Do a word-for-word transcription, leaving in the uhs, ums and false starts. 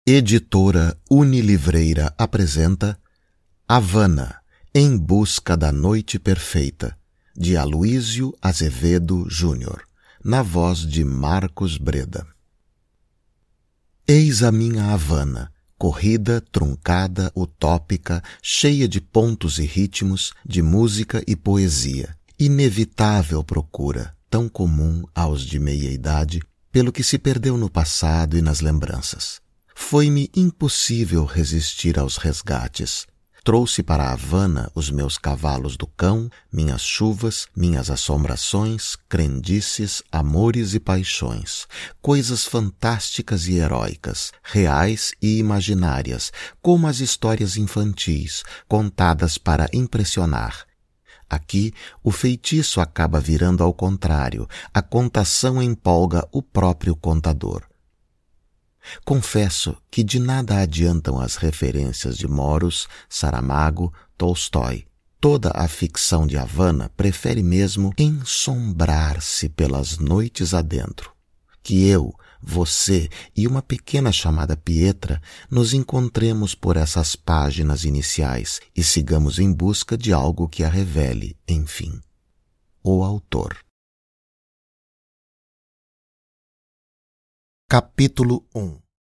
Editora Unilivreira apresenta Havana, em busca da noite perfeita, de Aloísio Azevedo Júnior, na voz de Marcos Breda. Eis a minha Havana, corrida, truncada, utópica, cheia de pontos e ritmos, de música e poesia. Inevitável procura, tão comum aos de meia-idade, pelo que se perdeu no passado e nas lembranças. Foi-me impossível resistir aos resgates. Trouxe para a Havana os meus cavalos do cão, minhas chuvas, minhas assombrações, crendices, amores e paixões, coisas fantásticas e heróicas, reais e imaginárias, como as histórias infantis, contadas para impressionar. Aqui, o feitiço acaba virando ao contrário, a contação empolga o próprio contador. Confesso que de nada adiantam as referências de Moros, Saramago, Tolstói. Toda a ficção de Havana prefere mesmo ensombrar-se pelas noites adentro. Que eu, você e uma pequena chamada Pietra nos encontremos por essas páginas iniciais e sigamos em busca de algo que a revele, enfim. O autor. Capítulo um.